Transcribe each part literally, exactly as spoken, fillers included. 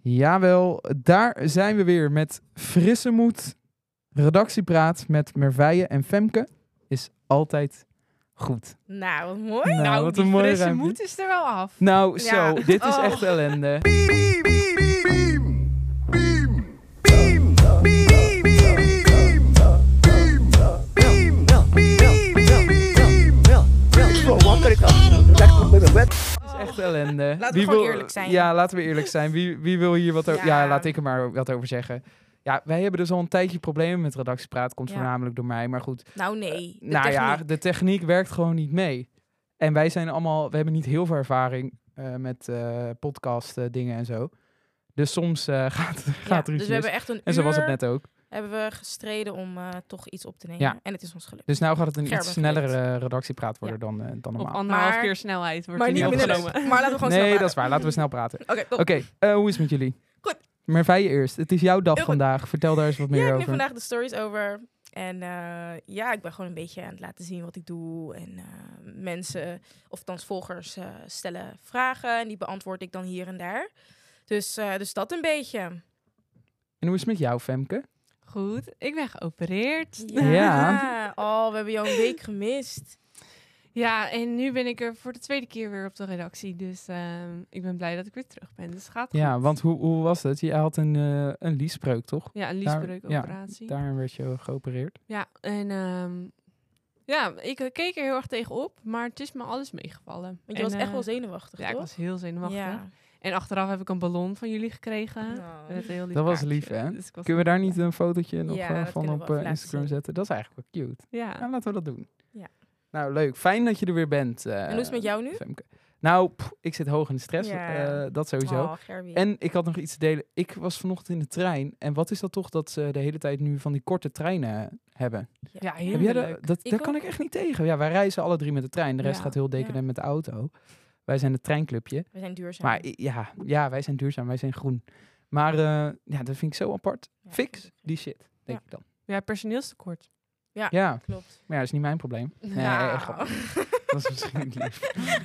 Jawel, daar zijn we weer met frisse moed. Redactiepraat met Merveille en Femke is altijd goed. Nou, wat mooi. Nou, Nou, wat die een mooie frisse ruimte. moed is er wel af. Nou, Ja. zo, dit is Oh. echt ellende. Dit is echt ellende. Laten we gewoon eerlijk zijn. Ja, laten we eerlijk zijn. Wie, wie wil hier wat over... Ja. Ja. laat ik er maar wat over zeggen. Ja, wij hebben dus al een tijdje problemen met redactiepraat. Komt Ja. voornamelijk door mij, maar goed. Nou, nee. De nou ja, techniek. de techniek werkt gewoon niet mee. En wij zijn allemaal... We hebben niet heel veel ervaring uh, met uh, podcast uh, dingen en zo. Dus soms uh, gaat, Ja, gaat er iets dus we mis. hebben echt een En zo uur was het net ook. hebben we gestreden om uh, toch iets op te nemen. Ja. En het is ons gelukt. Dus nou gaat het een Gerben iets snellere gelukt. uh, redactiepraat worden dan, uh, dan Op normaal. anderhalf Maar- keer snelheid wordt maar er niet niet Ja, minder. opgenomen. Maar laten we gewoon snel Nee, praten. dat is waar. Laten we snel praten. Oké, top. Oké, okay, uh, hoe is het met jullie? Goed. Merveille eerst. Het is jouw dag Heel goed. vandaag. Vertel daar eens wat meer Ja, ik neem over. vandaag de stories over. En uh, ja, ik ben gewoon een beetje aan het laten zien wat ik doe. En uh, mensen, of althans volgers, uh, stellen vragen. En die beantwoord ik dan hier en daar. Dus, uh, dus dat een beetje. En hoe is het met jou, Femke? Goed, ik ben geopereerd. Ja. Oh, we hebben jou een week gemist. Ja, en nu ben ik er voor de tweede keer weer op de redactie. Dus uh, ik ben blij dat ik weer terug ben. Dus het gaat Ja, goed. want hoe, hoe was het? Je had een, uh, een liesbreuk, toch? Ja, een Daar- liesbreukoperatie. Ja, Daar werd je geopereerd. ja, en um, ja, ik uh, keek er heel erg tegenop. Maar het is me alles meegevallen. Want je en, was echt uh, wel zenuwachtig, Ja, toch? ik was heel zenuwachtig. Ja. En achteraf heb ik een ballon van jullie gekregen. Nou. Met een heel lief Dat was kaartje. lief, hè? Dus ik was Kunnen we daar heel niet blij. een fotootje nog Ja, uh, dat van kunnen we op wel uh, even Instagram laten zien. zetten? Dat is eigenlijk wel cute. Ja. Ja, laten we dat doen. Ja. Nou, leuk. Fijn dat je er weer bent. Uh, En hoe is het met jou nu? Femke. Nou, pff, ik zit hoog in de stress. Ja. Uh, dat sowieso. Oh, Gerbie. En ik had nog iets te delen. Ik was vanochtend in de trein. En wat is dat toch dat ze de hele tijd nu van die korte treinen hebben? Ja, Heb jij dat? heerlijk. dat Ik daar ook. kan ik echt niet tegen. Ja, wij reizen alle drie met de trein. De rest Ja. gaat heel decadent Ja. met de auto. Wij zijn het treinclubje. We zijn duurzaam. Maar i- ja, ja, wij zijn duurzaam. Wij zijn groen. Maar uh, ja, dat vind ik zo apart. Ja, Fix vind ik ook. die shit, denk Ja. ik dan. Ja, personeelstekort. Ja, Ja, klopt. maar ja, dat is niet mijn probleem. Nee, Nou. grapje. Dat is misschien niet lief.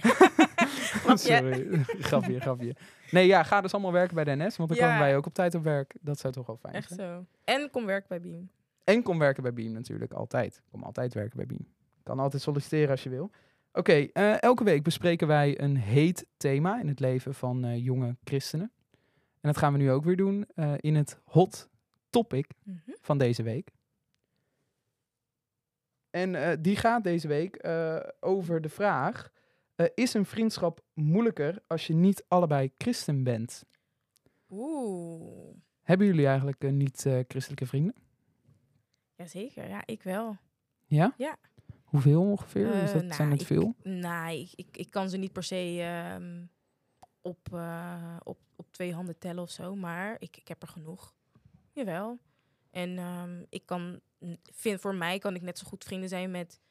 Grapje. Sorry, grapje, grapje. Nee, ja, ga dus allemaal werken bij de N S, want dan Ja. komen wij ook op tijd op werk. Dat zou toch wel fijn Echt zijn. zo. En kom werken bij Beam. En kom werken bij Beam natuurlijk, altijd. Kom altijd werken bij Beam. Kan altijd solliciteren als je wil. Oké, okay, uh, elke week bespreken wij een heet thema in het leven van uh, jonge christenen. En dat gaan we nu ook weer doen uh, in het hot topic Mm-hmm. van deze week. En uh, die gaat deze week uh, over de vraag... Uh, is een vriendschap moeilijker als je niet allebei christen bent? Oeh. Hebben jullie eigenlijk uh, niet-christelijke uh, vrienden? Jazeker, ja, ik wel. Ja? Ja. Hoeveel ongeveer? Uh, is dat, nou, zijn het ik, veel? Nee, ik, ik, ik kan ze niet per se uh, op, uh, op, op twee handen tellen of zo, maar ik, ik heb er genoeg. Jawel. En um, ik kan, vind, voor mij kan ik net zo goed vrienden zijn met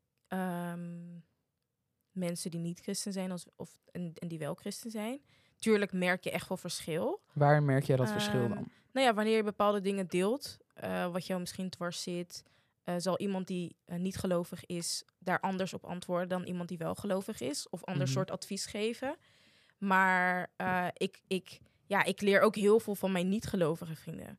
um, mensen die niet christen zijn als, of, en, en die wel christen zijn. Tuurlijk merk je echt wel verschil. Waar merk jij dat Um, verschil dan? Nou ja, wanneer je bepaalde dingen deelt, uh, wat jou misschien dwars zit, uh, zal iemand die uh, niet gelovig is daar anders op antwoorden dan iemand die wel gelovig is, of ander Mm-hmm. soort advies geven. Maar uh, ik, ik, ja, ik leer ook heel veel van mijn niet-gelovige vrienden.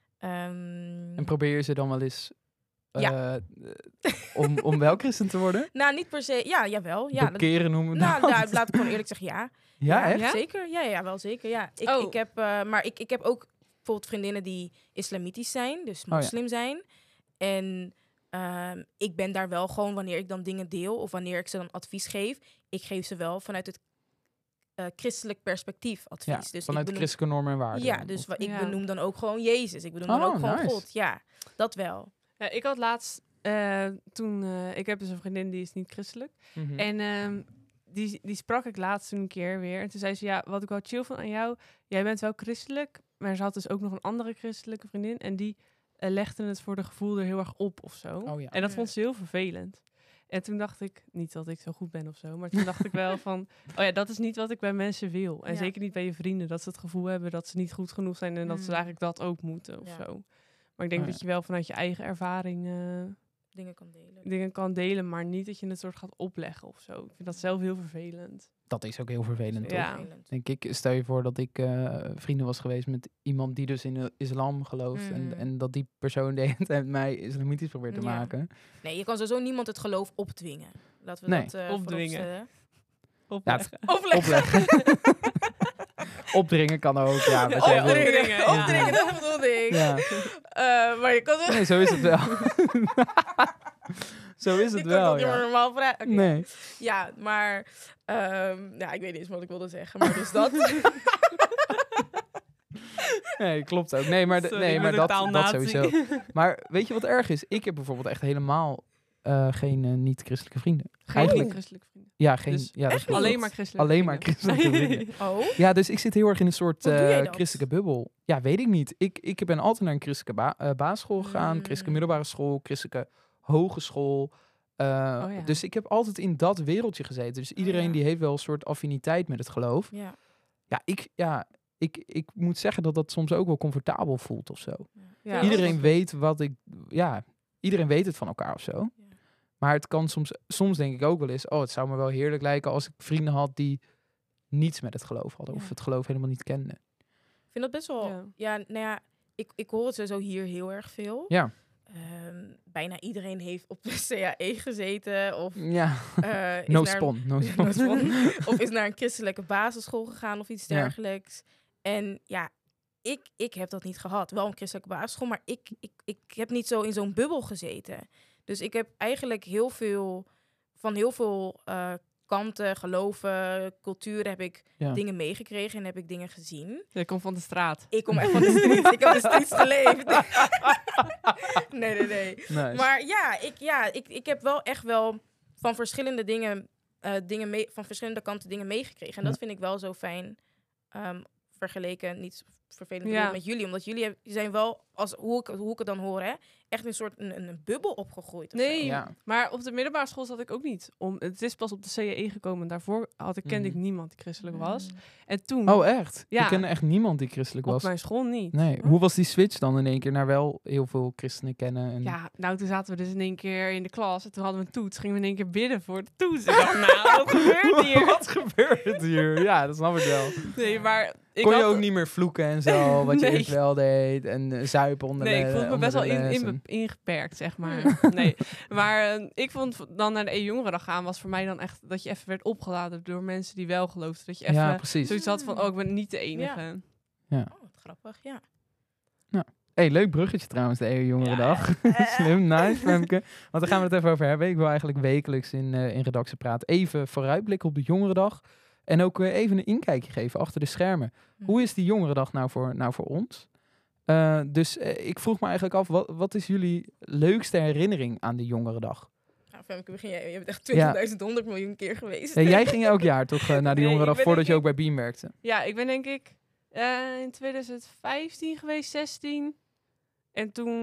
Um, En probeer je ze dan wel eens uh, Ja. om, om wel christen te worden? nou, niet per se. Ja, jawel. Ja, dat, Bekeren noemen we nou, dat. nou, laat ik gewoon eerlijk zeggen, ja. Ja, echt? Ja? Zeker. Ja, ja, wel zeker. Ja. Ik, Oh. ik heb, uh, maar ik, ik heb ook bijvoorbeeld vriendinnen die islamitisch zijn, dus moslim oh, ja. zijn. En um, ik ben daar wel gewoon, wanneer ik dan dingen deel of wanneer ik ze dan advies geef, ik geef ze wel vanuit het uh, christelijk perspectief advies. Ja, dus vanuit ik benoem, christelijke normen en waarden. Ja, dus of, ik ja. benoem dan ook gewoon Jezus. Ik benoem Oh, dan ook gewoon nice. God. Ja, dat wel. Ja, ik had laatst, uh, toen, uh, ik heb dus een vriendin die is niet christelijk. Mm-hmm. En um, die, die sprak ik laatst toen een keer weer. En toen zei ze, ja, wat ik wel chill van aan jou, jij bent wel christelijk, maar ze had dus ook nog een andere christelijke vriendin. En die uh, legde het voor de gevoel er heel erg op of zo. Oh, ja. En dat Ja. vond ze heel vervelend. En toen dacht ik, niet dat ik zo goed ben of zo, maar toen dacht ik wel van, oh ja, dat is niet wat ik bij mensen wil. En Ja. zeker niet bij je vrienden, dat ze het gevoel hebben dat ze niet goed genoeg zijn en dat ze Mm. eigenlijk dat ook moeten of Ja. zo. Maar ik denk Oh, dat je wel vanuit je eigen ervaring uh, Dingen kan delen. dingen kan delen, maar niet dat je het soort gaat opleggen of zo. Ik vind dat zelf heel vervelend. dat is ook heel vervelend, toch? Ja. Denk ik, stel je voor dat ik uh, vrienden was geweest met iemand die dus in de islam gelooft. Mm. En, en dat die persoon de hele tijd mij islamitisch probeert te Ja. maken. Nee, je kan sowieso niemand het geloof opdwingen. Laten we Nee. dat uh, Opdwingen. Opleggen. Ja, Opleggen. Opleggen. Opdringen kan ook, ja. Wat Oh, jij wil. opdringen, ja. Opdringen, dat bedoelde ik. Ja. Uh, maar je kan het... Nee, zo is het wel. Zo is het je wel, kan het ja. niet meer normaal vragen. Okay. Nee. Ja, maar... Um, ja, ik weet niet eens wat ik wilde zeggen, maar dus dat... Nee, klopt ook. Nee, maar, de, Sorry, nee, maar dat, dat taalnazi. sowieso. Maar weet je wat erg is? Ik heb bijvoorbeeld echt helemaal uh, geen uh, niet-christelijke vrienden. Geen Eigenlijk- niet-christelijke vrienden. Ja, geen, Dus ja, dat echt klopt. Alleen maar christelijke Alleen maar vrienden. christelijke vrienden. Oh? Ja, dus ik zit heel erg in een soort Hoe doe jij uh, dat? christelijke bubbel. Ja, weet ik niet. Ik, ik ben altijd naar een christelijke ba- uh, basisschool gegaan, Mm. christelijke middelbare school, christelijke hogeschool. Uh, Oh ja. Dus ik heb altijd in dat wereldje gezeten. Dus iedereen ja. die heeft wel een soort affiniteit met het geloof. Ja. Ja, ik, ja ik, ik moet zeggen dat dat soms ook wel comfortabel voelt of zo. Ja, Iedereen dat- weet wat ik... Ja, iedereen weet het van elkaar of zo. Ja. Maar het kan soms... Soms denk ik ook wel eens... Oh, het zou me wel heerlijk lijken als ik vrienden had die niets met het geloof hadden. Of Ja. het geloof helemaal niet kenden. Ik vind dat best wel... Ja. Ja, nou ja, ik, ik hoor het sowieso hier heel erg veel. Ja. Um, bijna iedereen heeft op de C A E gezeten. Of, Ja, uh, is no naar- spon. No Ja, spon. no spon. Of is naar een christelijke basisschool gegaan of iets Ja. dergelijks. En ja, ik, ik heb dat niet gehad. Wel een christelijke basisschool, maar ik, ik, ik heb niet zo in zo'n bubbel gezeten. Dus ik heb eigenlijk heel veel... Van heel veel uh, kanten, geloven, culturen heb ik Ja. dingen meegekregen en heb ik dingen gezien. Je komt van de straat. Ik kom echt van de streets. Ik heb de streets geleefd. nee, nee, nee. Nice. Maar ja, ik, ja ik, ik heb wel echt wel van verschillende dingen, uh, dingen mee, van verschillende kanten dingen meegekregen. En Ja. dat vind ik wel zo fijn um, vergeleken, niet vervelend Ja. met jullie. Omdat jullie heb, zijn wel, als, hoe, ik, hoe ik het dan hoor, hè, echt een soort een, een bubbel opgegroeid. of Nee, zo. Ja. maar op de middelbare school zat ik ook niet. Om, het is pas op de C A E gekomen. Daarvoor had ik, kende Mhm. ik niemand die christelijk was. Mm. En toen, Oh, echt? Ja. Ik kende echt niemand die christelijk op was. mijn school niet. Nee. Hoe was die switch dan in één keer naar wel heel veel christenen kennen? En... Ja, nou toen zaten we dus in één keer in de klas. En toen hadden we een toets. Gingen we in één keer bidden voor de toets. Ik dacht, nou, wat gebeurt hier? Wat gebeurt hier? Ja, dat snap ik wel. Nee, maar... Ik Kon je had- ook niet meer vloeken en zo, wat je Nee. eerst wel deed. En uh, zuipen onder Nee, de ik voelde me onder best wel de in, les in, en- ingeperkt, zeg maar. Nee, maar uh, ik vond dan naar de E-jongerendag gaan was voor mij dan echt dat je even werd opgeladen door mensen die wel geloofden. Dat je even Ja, precies. zoiets had van, oh, ik ben niet de enige. Oh, wat grappig, ja. Hey, leuk bruggetje trouwens, de E U-jongerendag. Ja. Slim, nice, Femke. Want daar gaan we het even over hebben. Ik wil eigenlijk wekelijks in, uh, in redactie praten. Even vooruitblikken op de jongerendag. En ook uh, even een inkijkje geven achter de schermen. Hm. Hoe is die jongerendag nou voor, nou voor ons? Uh, dus uh, ik vroeg me eigenlijk af, wat, wat is jullie leukste herinnering aan de jongerendag? Nou, Femke, begin jij. Je bent echt twintigduizend honderd miljoen keer geweest. Ja, jij ging elk jaar toch uh, naar de Nee, jongerendag ik ben voordat je denk ook bij Beam werkte? Ja, ik ben denk ik uh, in twintig vijftien geweest, zestien. En toen...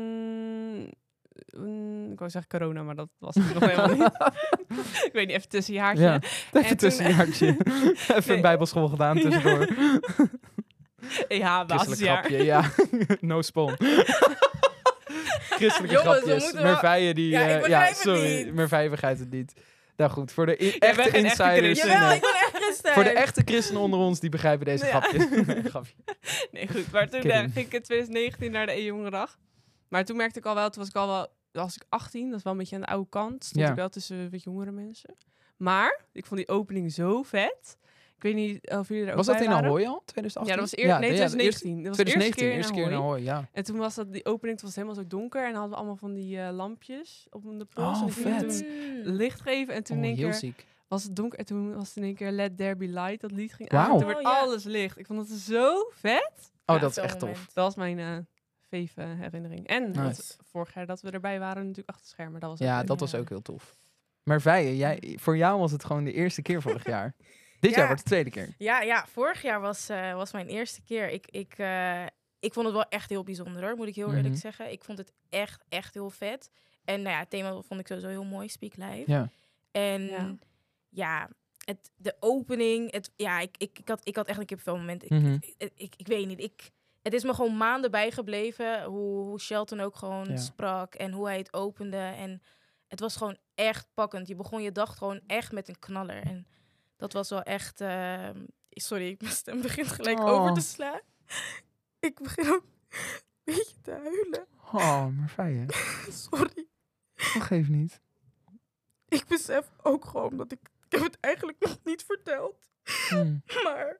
mm, ik wou zeggen corona, maar dat was het nog helemaal niet. Ik weet niet, even tussenjaartje. Ja, even toen- tussenjaartje. Even Nee. een bijbelschool gedaan tussendoor. Ja, Christelijk basisjaar. grapje, ja. No spon. Christelijke Jongens, we grapjes. moeten wel- Merveille die... Ja, ik eh, begrijp ja, het sorry. niet. Merveille begrijpt het niet. Nou goed, voor de i- bent echte geen echte insiders... christen. Jawel, nee. ik ben echt christen. Voor de echte christenen onder ons, die begrijpen deze Ja. grapjes. Nee, grapje. Nee, goed. Maar toen Kidding. eh, ging ik in twintig negentien naar de E-jongerendag. Maar toen merkte ik al wel, toen was ik al wel, was ik achttien, dat is wel een beetje aan de oude kant. Stond Ja. ik wel tussen wat jongere mensen. Maar ik vond die opening zo vet. Ik weet niet of jullie er ook Was dat bij in waren. Ahoy al? twintig achttien? Ja, dat was eer, nee, de- ja, de twintig negentien. Dat was de twintig eerste negentien, keer eerste in keer in Ahoy. Ahoy, ja. En toen was dat die opening, toen was het helemaal zo donker. En dan hadden we allemaal van die eh, lampjes op de pols. Oh, en ik ging vet. toen licht geven. En toen Oh, in één heel keer ziek. was het donker. En toen was het in één keer Let There Be Light. Dat lied ging Wauw. aan. Toen werd Oh, ja. alles licht. Ik vond het zo vet. Oh, Ja, dat is zo'n echt tof. moment. Dat was mijn uh, fave uh, herinnering. En Nice. dat vorig jaar dat we erbij waren natuurlijk achter de schermen. Dat was ook Ja, leuk. dat was Ja. ook heel tof. Merveille, jij, voor jou was het gewoon de eerste keer vorig jaar. Dit Ja. jaar wordt de tweede keer. Ja, ja, vorig jaar was, uh, was mijn eerste keer. Ik, ik, uh, ik vond het wel echt heel bijzonder, hoor, moet ik heel Mhm. eerlijk zeggen. Ik vond het echt, echt heel vet. En nou ja, het thema vond ik sowieso heel mooi, Speak Live. Ja. En Ja. ja, het, de opening, het, ja, ik, ik, ik, had, ik had echt een kippenvel moment. Ik, Mhm. ik, ik, ik weet niet, ik, het is me gewoon maanden bijgebleven hoe, hoe Shelton ook gewoon Ja. sprak en hoe hij het opende. En het was gewoon echt pakkend. Je begon je dag gewoon echt met een knaller. En Dat was wel echt... Uh, sorry, mijn stem begint gelijk Oh. over te slaan. Ik begin ook een beetje te huilen. Oh, maar fijn. Sorry. Dat geeft niet. Ik besef ook gewoon dat ik... Ik heb het eigenlijk nog niet verteld. Hmm. Maar...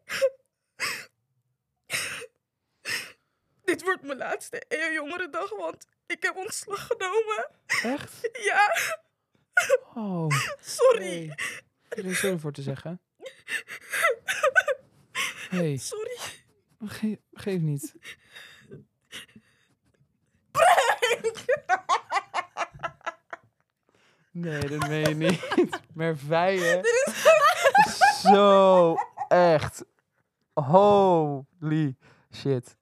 Dit wordt mijn laatste E O-jongerendag, want ik heb ontslag genomen. Echt? Ja, Oh. sorry. Hey. Er is zo voor te zeggen. Hey, Sorry. ge geef niet. Nee, dat meen je niet. Merveille. Zo echt. Holy shit.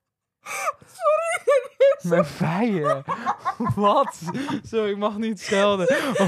Merveille. Wat? Zo, ik mag niet schelden.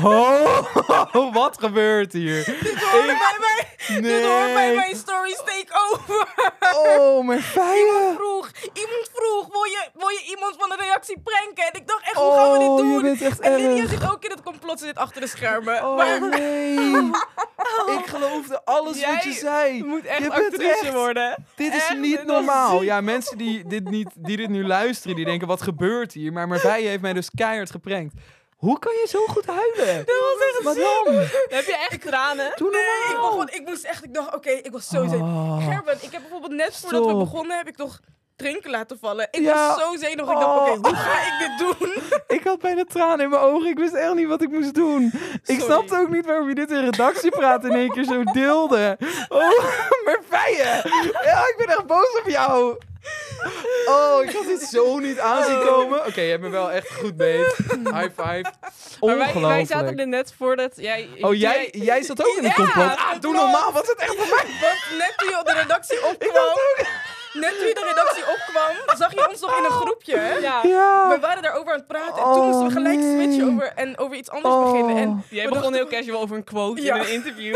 Oh, wat gebeurt hier? Dit hoort bij mij. Nee. Dit hoort bij mijn stories takeover. Oh, Merveille. Vroeg, iemand vroeg, wil je, wil je iemand van de reactie pranken? En ik dacht echt, hoe gaan we dit Oh, doen? je bent echt En Lydia erg. zit ook in het complot, ze zit achter de schermen. Oh, maar nee. Ik geloofde alles wat je Jij zei. moet echt Je bent actrice echt- worden. Dit is Echt, niet dit was normaal. ziek. Ja, mensen die dit, niet, die dit nu luisteren, die denken, wat gebeurt hier? Maar Merveille heeft mij dus keihard geprankt. Hoe kan je zo goed huilen? dat was echt Wat ziek. dan? Heb je echt tranen? Doe Nee, ik, normaal. begon, ik moest echt, ik dacht, oké, ik was zo zenuwachtig. Oh. Gerben, ik heb bijvoorbeeld net voordat we Stop. begonnen, heb ik toch drinken laten vallen. Ik Ja. was zo zenuwachtig. Ik dacht, oké, Oh. hoe ga ik dit doen? Ik had bijna tranen in mijn ogen. Ik wist echt niet wat ik moest doen. Ik Sorry. snapte ook niet waarom je dit in redactiepraat in één keer zo deelde. Oh, Merveille. Ja, ik ben echt boos op jou. Oh, ik had dit zo niet aanzien komen. Oké, je hebt me wel echt goed beet. High five. Maar wij, wij Ongelooflijk. zaten er net voordat jij... Oh, jij, jij zat ook in een Ja, complot. Ah, complot. doe normaal. Wat is het echt voor mij? Want net toen je op de redactie opkwam, net toen je de redactie opkwam, zag je ons nog in een groepje, hè? Ja. Ja. We waren daarover aan het praten en Oh, toen moesten we gelijk nee. switchen over en over iets anders Oh. beginnen. En Jij we begon dachten- heel casual over een quote Ja. in een interview.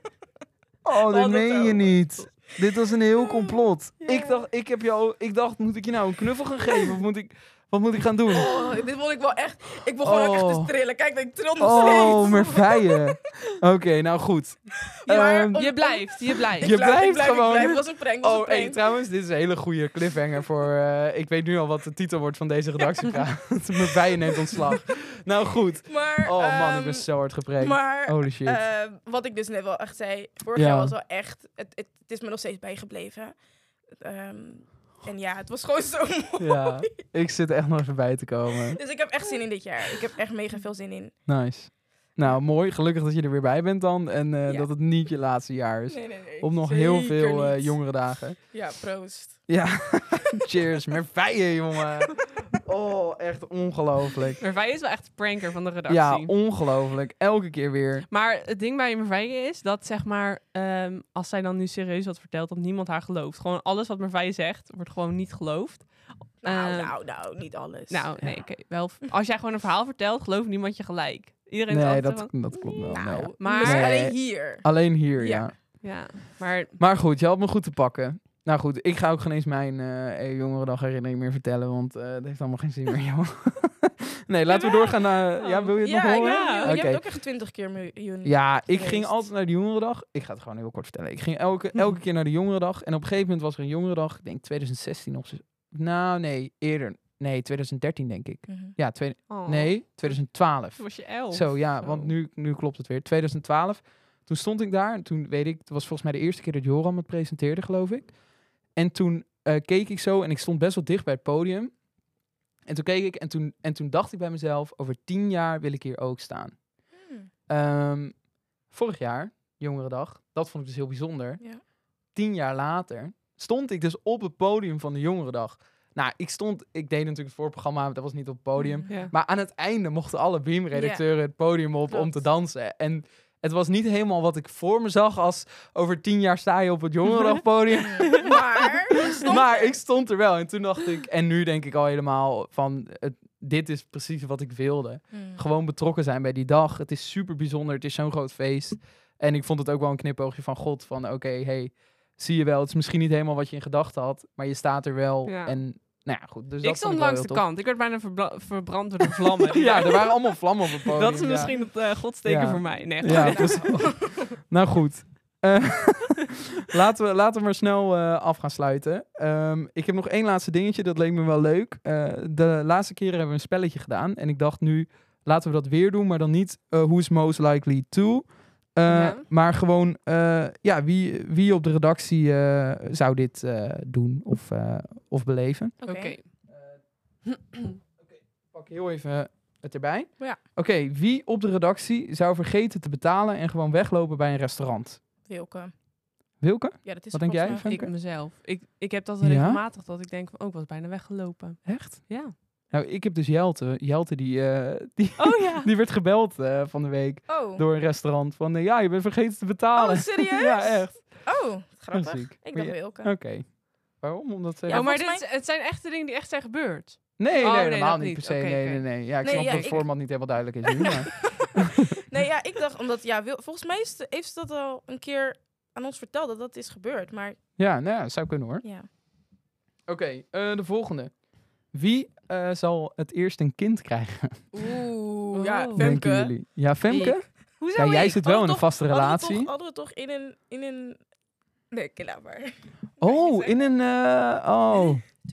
Oh, dit Altijd meen je zo. niet. Dit was een heel complot. Ja. Ik dacht, ik heb jou, ik dacht, moet ik je nou een knuffel gaan geven? Of moet ik, wat moet ik gaan doen? Oh, dit vond ik wel echt... Ik begon ook echt Oh. te trillen. Kijk, ik tril nog Oh, steeds. Merveille. Oké, nou goed. Ja, maar Ehm, om- Je blijft, je blijft. Je Ik blijf, blijft ik blijf, gewoon. Ik blijf. Het was een prank, het was Oh, een prank. hey, trouwens, dit is een hele goede cliffhanger voor... eh, ik weet nu al wat de titel wordt van deze redactiepraat. Merveille neemt ontslag. Nou goed. Maar, Oh man, ik ehm, ben zo hard gepreekt. Maar Holy shit. eh, wat ik dus net wel echt zei, vorig Ja. jaar was wel echt... Het, het, het is me nog steeds bijgebleven. Ehm, en ja, het was gewoon zo mooi. Ja, ik zit er echt nog even bij te komen. Dus ik heb echt zin in dit jaar. Ik heb echt mega veel zin in. Nice. Nou, mooi. Gelukkig dat je er weer bij bent dan. En eh, Ja. dat het niet je laatste jaar is. Nee, nee, nee. Op nog Zeker heel veel eh, niet. jongere dagen. Ja, proost. Ja, cheers. Merveille, jongen. Oh, echt ongelooflijk. Merveille is wel echt de pranker van de redactie. Ja, ongelooflijk. Elke keer weer. Maar het ding bij Merveille is dat, zeg maar, ehm, als zij dan nu serieus wat vertelt, dat niemand haar gelooft. Gewoon alles wat Merveille zegt, wordt gewoon niet geloofd. Nou, Ehm, nou, nou, niet alles. Nou, nee, Ja. oké. Wel, als jij gewoon een verhaal vertelt, gelooft niemand je gelijk. Iedereen is Nee, altijd dat, van, dat klopt wel. nou, nee. Maar- maar Nee. alleen hier. Alleen hier, ja. Ja. ja, maar Maar goed, je had me goed te pakken. Nou goed, ik ga ook geen eens mijn eh jongerendag herinnering meer vertellen, want eh het heeft allemaal geen zin meer, joh. Nee, laten we doorgaan naar... Ja, wil je het Ja, nog ik horen? weet niet, je Oké. hebt ook echt twintig keer miljoen. Ja, ik geweest. ging altijd naar de jongerendag. Ik ga het gewoon heel kort vertellen. Ik ging elke, elke keer naar de jongerendag. En op een gegeven moment was er een jongerendag. Ik denk twintig zestien of zo. Nou, nee, eerder. Nee, twintig dertien denk ik. Mhm. Ja, twee, oh, nee, twintig twaalf. toen was je elf. Zo, ja, Zo. want nu, nu klopt het weer. twintig twaalf. Toen stond ik daar. En toen weet ik, het was volgens mij de eerste keer dat Joram het presenteerde, geloof ik. En toen eh, keek ik zo en ik stond best wel dicht bij het podium. En toen keek ik en toen, en toen dacht ik bij mezelf, over tien jaar wil ik hier ook staan. Hmm. Ehm, vorig jaar, Jongerendag, dat vond ik dus heel bijzonder. Ja. Tien jaar later stond ik dus op het podium van de Jongerendag. Nou, ik stond, ik deed natuurlijk het voorprogramma, dat was niet op het podium. Mhm. Ja. Maar aan het einde mochten alle Beam-redacteuren het podium op om Klopt. te dansen. En het was niet helemaal wat ik voor me zag als over tien jaar sta je op het Jongerendag-podium. Maar, je stond Maar er. ik stond er wel. En toen dacht ik, en nu denk ik al helemaal van, het, dit is precies wat ik wilde. Hmm. Gewoon betrokken zijn bij die dag. Het is super bijzonder. Het is zo'n groot feest. En ik vond het ook wel een knipoogje van God. Van oké, hey, zie je wel. Het is misschien niet helemaal wat je in gedachten had. Maar je staat er wel. Ja. En nou ja, goed. Dus Ik dat stond vond ik wel langs heel de tof. kant. Ik werd bijna verbla- verbrand door de vlammen. Ja, er waren allemaal vlammen op het podium. Dat is ja. misschien het uh, godsteken Ja. voor mij. Nee, Ja, goed. precies. Nou goed. Uh, laten, we, laten we maar snel uh, af gaan sluiten. Um, ik heb nog één laatste dingetje, dat leek me wel leuk. Uh, de laatste keren hebben we een spelletje gedaan. En ik dacht nu, laten we dat weer doen. Maar dan niet uh, who's most likely to. Uh, ja. Maar gewoon, uh, ja, wie, wie op de redactie uh, zou dit uh, doen of, uh, of beleven. Oké. Okay. Uh, okay. Pak heel even het erbij. Ja. Oké, okay, wie op de redactie zou vergeten te betalen en gewoon weglopen bij een restaurant? Wilke. Wilke? Ja, dat is Wat denk jij? Ik mezelf. Ik, ik heb dat regelmatig ja? dat ik denk van, oh, ik was bijna weggelopen. Echt? Ja. Nou, ik heb dus Jelte. Jelte die, uh, die, oh, ja. die werd gebeld uh, van de week oh. door een restaurant. Van, uh, ja, je bent vergeten te betalen. Oh, serieus? ja, echt. Oh, grappig. Ziek. Ik dacht je... Wilke. Oké. Okay. Waarom? Omdat... Uh, ja, maar dit, mij... het zijn echte dingen die echt zijn gebeurd. Nee, oh, nee, nee, helemaal niet niet per se. okay, nee, okay. nee, nee. Ja, ik nee, snap ja, dat het ik... format niet helemaal duidelijk is nu. Maar... nee, ja, ik dacht, omdat, ja, wil, volgens mij is, heeft ze dat al een keer aan ons verteld dat dat is gebeurd, maar... Ja, nou ja, dat zou kunnen hoor. Ja. Oké, okay, uh, de volgende. Wie uh, zal het eerst een kind krijgen? Oeh, oh. ja, Femke. Jullie? Ja, Femke? Ik. Hoezo ja, jij ik? zit wel in een vaste hadden relatie. We toch, hadden we toch in een... In een... Nee, kill maar. Oh, in een... Uh, oh...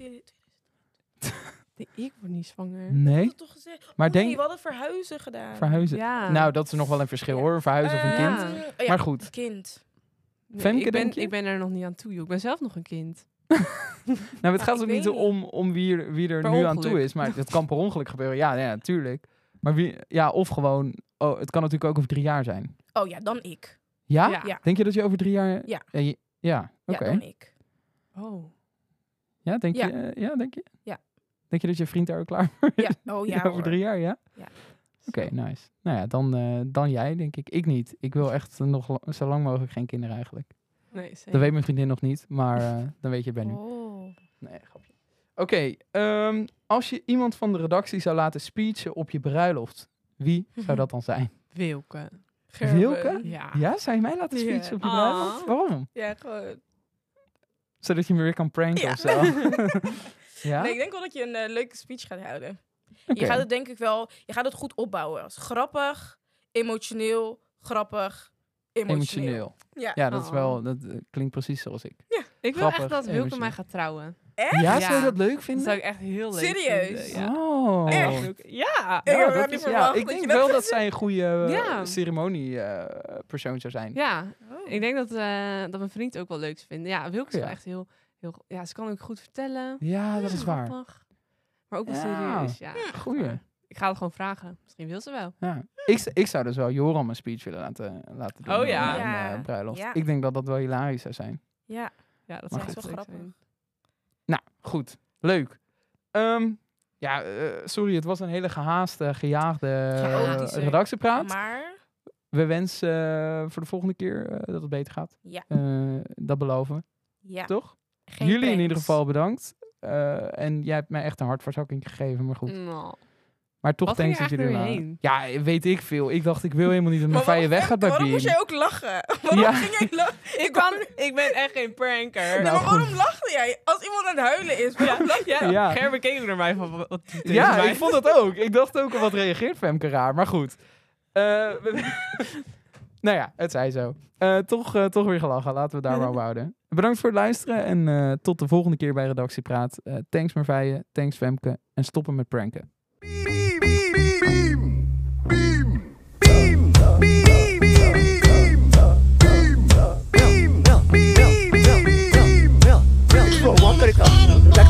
Nee, ik word niet zwanger. Nee. Toch gezegd. Maar oh, denk... nee, we hadden verhuizen gedaan. Verhuizen? Ja. Nou, dat is nog wel een verschil ja. hoor. Een verhuizen uh, of een kind. Uh, oh, ja, maar goed. Kind. Nee, Femke, ik, ben, denk je? ik ben er nog niet aan toe, joh. Ik ben zelf nog een kind. nou, het gaat ook niet niet. om, om wie er, wie er nu ongeluk. aan toe is. Maar het kan per ongeluk gebeuren. Ja, ja, natuurlijk. Maar wie... Ja, of gewoon... Oh, het kan natuurlijk ook over drie jaar zijn. Oh ja, dan ik. Ja? Ja. ja. Denk je dat je over drie jaar... Ja. Ja, je... ja oké. Okay. Ja, dan ik. Oh. Ja, denk ja. je? Uh, ja, denk je? Ja. Denk je dat je vriend daar ook klaar voor is? Ja, oh ja Over hoor. drie jaar, ja? Ja. Oké, okay, nice. Nou ja, dan, uh, dan jij, denk ik. Ik niet. Ik wil echt nog la- zo lang mogelijk geen kinderen eigenlijk. Nee, zeker. Dat weet mijn vriendin nog niet, maar uh, dan weet je het bij nu. Oh. Nee, grapje. Oké, okay, um, als je iemand van de redactie zou laten speechen op je bruiloft, wie zou dat dan zijn? Wilke. Gerben. Wilke? Ja. Ja, zou je mij laten speechen Ja. op je Ah. bruiloft? Waarom? Ja, gewoon. Zodat je me weer kan pranken Ja. of zo? ja? Nee, ik denk wel dat je een uh, leuke speech gaat houden. Okay. Je gaat het denk ik wel, je gaat het goed opbouwen. Als grappig, emotioneel, grappig, emotioneel. Emotioneel. Ja. Ja, dat Oh. is wel, dat uh, klinkt precies zoals ik. Ja. Ik wil Grappig, echt dat Wilke emotioneel. mij gaat trouwen. Echt? Ja, Ja. zou je dat leuk Dat vinden? zou ik echt heel leuk Serieus? vinden. Ja. Oh. Echt? Ja. Ik Ja, heb dat het is, niet ja, verwacht ik dat denk je wel dat dat gaat zij een goede uh, Ja. ceremoniepersoon zou zijn. Ja. Oh. Ik denk dat, uh, dat mijn vriend ook wel leuk zou vinden. Ja, Wilke is Ja. wel echt heel, heel... Ja, ze kan ook goed vertellen. Ja, dat is waar. Grappig. Maar ook wel Ja. serieus. Ja. Goeie. Ik ga het gewoon vragen. Misschien wil ze wel. Ja. Ik, z- ik zou dus wel Joram een speech willen laten, laten doen. Oh ja. op een, Ja. uh, bruiloft. Ja. Ik denk dat dat wel hilarisch zou zijn. Ja. Ja, dat Maar zou goed. echt Wel leuk zijn. Nou, goed. Leuk. Um, ja, uh, sorry, het was een hele gehaaste, gejaagde uh, Chaotische. redactiepraat. Maar, We wensen uh, voor de volgende keer uh, dat het beter gaat. ja. Uh, dat beloven we, ja. toch? Geen Jullie in pranks. ieder geval bedankt. Uh, en jij hebt mij echt een hartverzakking gegeven, maar goed. Nou. Maar toch Wat ging thanks er dat jullie eigenlijk er weer waren. Ja, weet ik veel. Ik dacht, ik wil helemaal niet dat mijn Maar vrije waarom, weg gaat bij waarom Beam. moest jij ook lachen? Waarom Ja. ging jij lachen? Ik, kan, ik ben echt geen pranker. Nee, Nou, maar waarom goed. lachte jij? Als iemand aan het huilen is, waarom lach je? Ja, Ja. Gerben keek ook naar mij van wat doet deze Ja, meid? ik vond dat ook. Ik dacht ook, wat reageert Femke raar. Maar goed. Uh, we- nou ja, het zij zo. Uh, toch, uh, toch weer gelachen. Laten we het daar maar op houden. Bedankt voor het luisteren. En uh, tot de volgende keer bij Redactiepraat. Uh, thanks Marvije, thanks Femke. En stoppen met pranken. Beam, beam, beam, beam, beam, beam, beam, beam, beam, beam, beam, beam, beam. Slow, one, three,